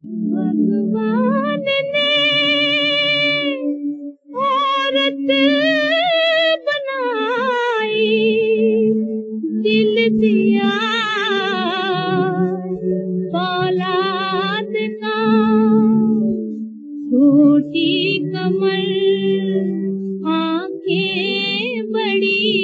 भगवान ने औरत बनाई, दिल दिया औलाद का, छोटी कमर आंखें बड़ी,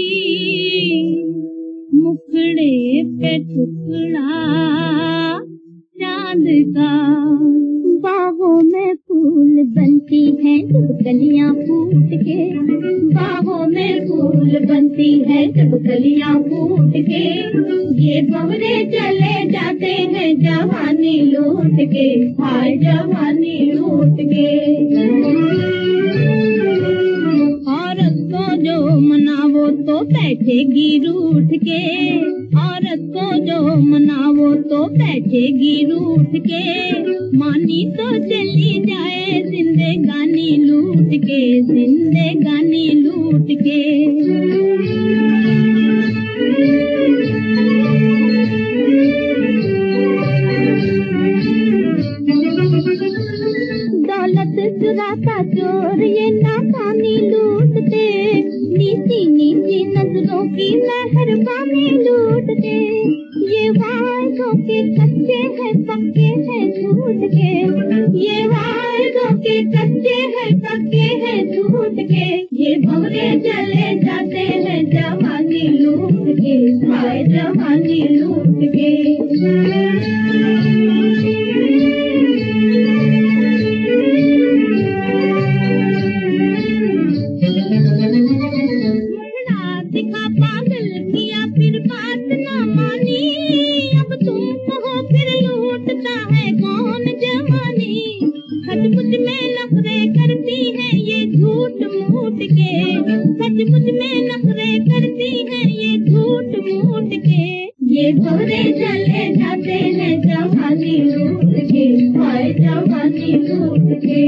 मुखड़े पे टुकड़ा चांद का। बागों में फूल बनती हैं जब कलियां फूट के, बागों में फूल बनती है जब कलियां फूट के, ये भंवरे चले जाते हैं जवानी लूट के, हाय जवानी लूट के। औरत को जो मनावो तो बैठेगी रूठ के, औरत को जो मनावो तो बैठेगी रूठ के, मानी तो चली जाए जिंदगानी लूट के, जिंदगानी लूट के। दौलत चुराता चोर ये नाकानी लूटते, नीची नीची नजरों की मेहरबानी लूटते, ये वायदों के कच्चे हैं पक्के हैं झूठ के, ये वायदों के कच्चे हैं पक्के हैं झूठ के, ये भंवरे चले जाते हैं जवानी लूट के, हाय जवानी लूट के। दिखा पागल किया फिर बात ना मानी, अब तुम कहो फिर लूटता है कौन जवानी, सचमुच में नखरे करती है ये झूठ मूठ के, सचमुच में नखरे करती है ये झूठ मूठ के, ये भंवरे चले जाते हैं जवानी लूट के, हाय जवानी लूट के।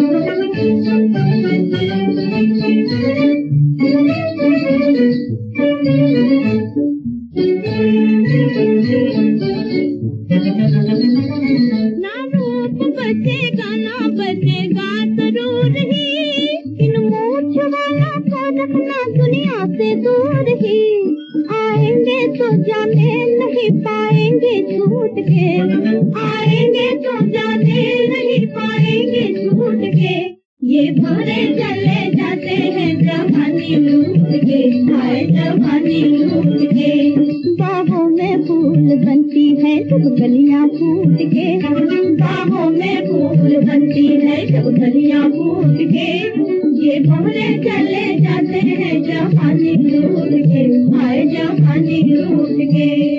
ना रूप बचेगा ना बचेगा जरूर ही, इन मूछ वालों को रखना दुनिया से दूर ही, आएंगे तो जाने नहीं पाएंगे छूट के, आएंगे तो जाने नहीं पाएंगे छूट के, ये भंवरे चले जाते हैं जवानी लूट के, हाय जवानी लूट के। बागों में फूल बनती है जब कलियां फूट के, बागों में फूल बनती है जब कलियां फूट के, ये भंवरे चले जाते हैं जवानी लूट के, हाय जवानी लूट के।